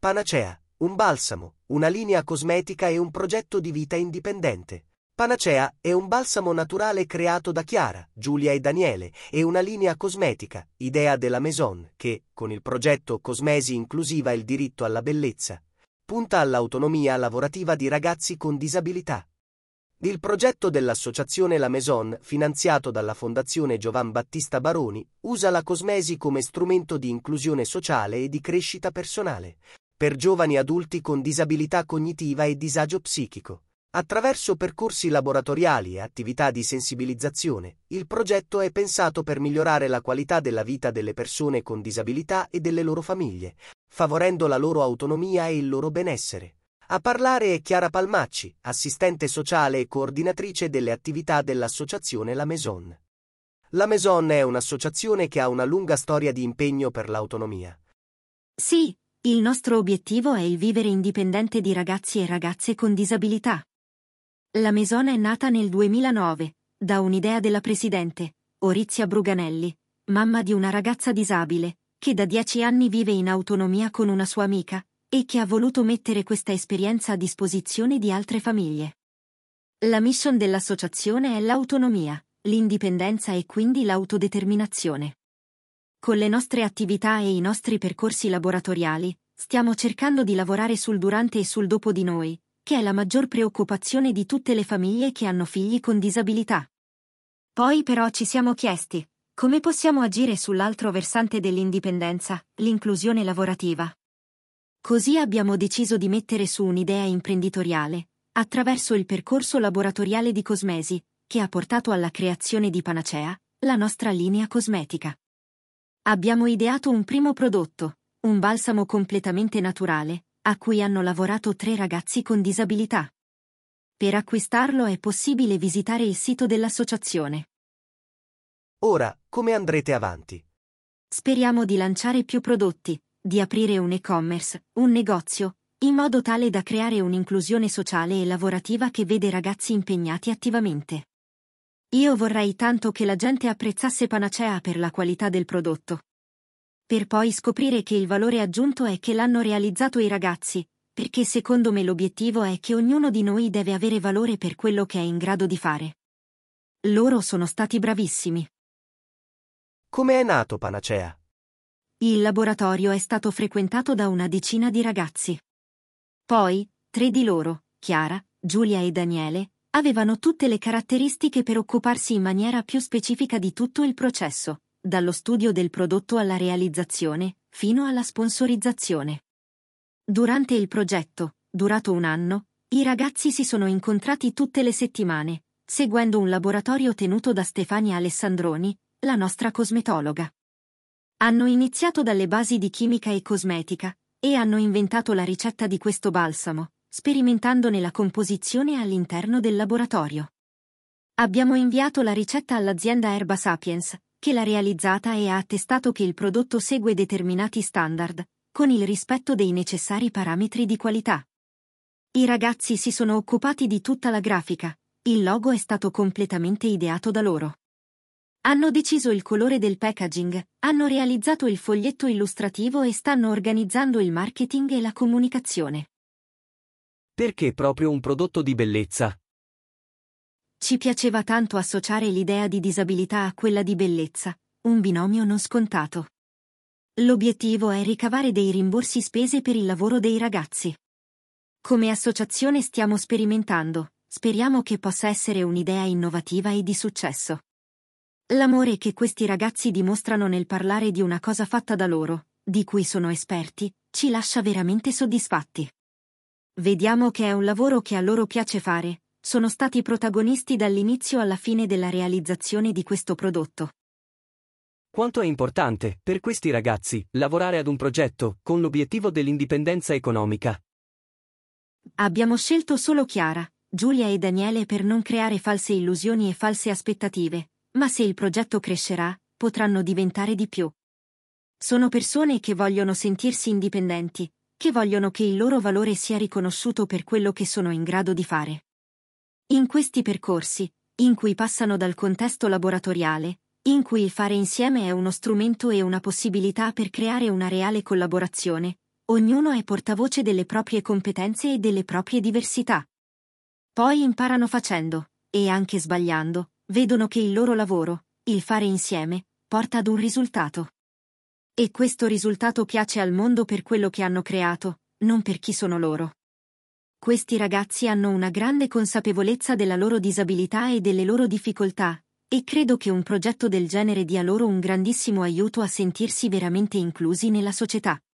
Panacea, un balsamo, una linea cosmetica e un progetto di vita indipendente. Panacea è un balsamo naturale creato da Chiara, Giulia e Daniele e una linea cosmetica, idea della Maison, che, con il progetto Cosmesi Inclusiva e il diritto alla bellezza, punta all'autonomia lavorativa di ragazzi con disabilità. Il progetto dell'associazione La Maison, finanziato dalla Fondazione Giovan Battista Baroni, usa la cosmesi come strumento di inclusione sociale e di crescita personale, per giovani adulti con disabilità cognitiva e disagio psichico. Attraverso percorsi laboratoriali e attività di sensibilizzazione, il progetto è pensato per migliorare la qualità della vita delle persone con disabilità e delle loro famiglie, favorendo la loro autonomia e il loro benessere. A parlare è Chiara Palmacci, assistente sociale e coordinatrice delle attività dell'associazione La Maison. La Maison è un'associazione che ha una lunga storia di impegno per l'autonomia. Sì, il nostro obiettivo è il vivere indipendente di ragazzi e ragazze con disabilità. La Maison è nata nel 2009, da un'idea della presidente, Orizia Bruganelli, mamma di una ragazza disabile, che da 10 anni vive in autonomia con una sua amica, e che ha voluto mettere questa esperienza a disposizione di altre famiglie. La mission dell'associazione è l'autonomia, l'indipendenza e quindi l'autodeterminazione. Con le nostre attività e i nostri percorsi laboratoriali, stiamo cercando di lavorare sul durante e sul dopo di noi, che è la maggior preoccupazione di tutte le famiglie che hanno figli con disabilità. Poi però ci siamo chiesti, come possiamo agire sull'altro versante dell'indipendenza, l'inclusione lavorativa? Così abbiamo deciso di mettere su un'idea imprenditoriale, attraverso il percorso laboratoriale di Cosmesi, che ha portato alla creazione di Panacea, la nostra linea cosmetica. Abbiamo ideato un primo prodotto, un balsamo completamente naturale, a cui hanno lavorato 3 ragazzi con disabilità. Per acquistarlo è possibile visitare il sito dell'associazione. Ora, come andrete avanti? Speriamo di lanciare più prodotti, di aprire un e-commerce, un negozio, in modo tale da creare un'inclusione sociale e lavorativa che vede ragazzi impegnati attivamente. Io vorrei tanto che la gente apprezzasse Panacea per la qualità del prodotto. Per poi scoprire che il valore aggiunto è che l'hanno realizzato i ragazzi, perché secondo me l'obiettivo è che ognuno di noi deve avere valore per quello che è in grado di fare. Loro sono stati bravissimi. Come è nato Panacea? Il laboratorio è stato frequentato da una decina di ragazzi. Poi, 3 di loro, Chiara, Giulia e Daniele, avevano tutte le caratteristiche per occuparsi in maniera più specifica di tutto il processo, dallo studio del prodotto alla realizzazione, fino alla sponsorizzazione. Durante il progetto, durato 1 anno, i ragazzi si sono incontrati tutte le settimane, seguendo un laboratorio tenuto da Stefania Alessandroni, la nostra cosmetologa. Hanno iniziato dalle basi di chimica e cosmetica, e hanno inventato la ricetta di questo balsamo, sperimentandone la composizione all'interno del laboratorio. Abbiamo inviato la ricetta all'azienda Erba Sapiens, che l'ha realizzata e ha attestato che il prodotto segue determinati standard, con il rispetto dei necessari parametri di qualità. I ragazzi si sono occupati di tutta la grafica, il logo è stato completamente ideato da loro. Hanno deciso il colore del packaging, hanno realizzato il foglietto illustrativo e stanno organizzando il marketing e la comunicazione. Perché proprio un prodotto di bellezza? Ci piaceva tanto associare l'idea di disabilità a quella di bellezza, un binomio non scontato. L'obiettivo è ricavare dei rimborsi spese per il lavoro dei ragazzi. Come associazione stiamo sperimentando, speriamo che possa essere un'idea innovativa e di successo. L'amore che questi ragazzi dimostrano nel parlare di una cosa fatta da loro, di cui sono esperti, ci lascia veramente soddisfatti. Vediamo che è un lavoro che a loro piace fare, sono stati protagonisti dall'inizio alla fine della realizzazione di questo prodotto. Quanto è importante, per questi ragazzi, lavorare ad un progetto, con l'obiettivo dell'indipendenza economica? Abbiamo scelto solo Chiara, Giulia e Daniele per non creare false illusioni e false aspettative, ma se il progetto crescerà, potranno diventare di più. Sono persone che vogliono sentirsi indipendenti, che vogliono che il loro valore sia riconosciuto per quello che sono in grado di fare. In questi percorsi, in cui passano dal contesto laboratoriale, in cui il fare insieme è uno strumento e una possibilità per creare una reale collaborazione, Ognuno è portavoce delle proprie competenze e delle proprie diversità. Poi imparano facendo, e anche sbagliando, vedono che il loro lavoro, il fare insieme, porta ad un risultato. E questo risultato piace al mondo per quello che hanno creato, non per chi sono loro. Questi ragazzi hanno una grande consapevolezza della loro disabilità e delle loro difficoltà, e credo che un progetto del genere dia loro un grandissimo aiuto a sentirsi veramente inclusi nella società.